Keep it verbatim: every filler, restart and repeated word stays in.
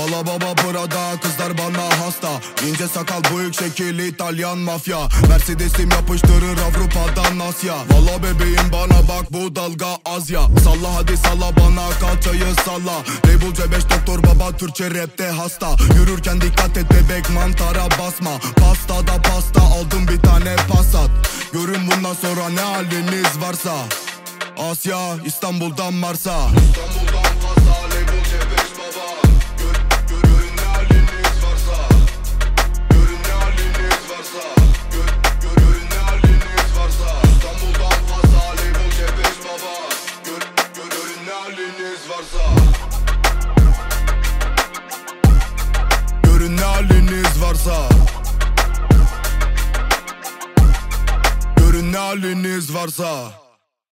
Salla baba burada, kızlar bana hasta. İnce sakal, büyük şekil, İtalyan mafya. Mercedes'im yapıştırır Avrupa'dan Asya. Valla bebeğim bana bak, bu dalga az ya. Salla hadi salla bana, kalçayı salla. Label C beş doktor baba, Türkçe rapte hasta. Yürürken dikkat et bebek, mantara basma. Pastada pasta aldım, bir tane Passat. Görün bundan sonra ne haliniz varsa. Asya, İstanbul'dan Mars'a. İstanbul'dan Fas'a, label C beş baba. Gör, gör, görün ne haliniz varsa. Görün ne haliniz varsa. Gör, gör, görün ne haliniz varsa. İstanbul'dan Fas'a, label C beş baba. Gör, gör, görün ne haliniz varsa. Görün ne haliniz varsa. Görün ne haliniz varsa.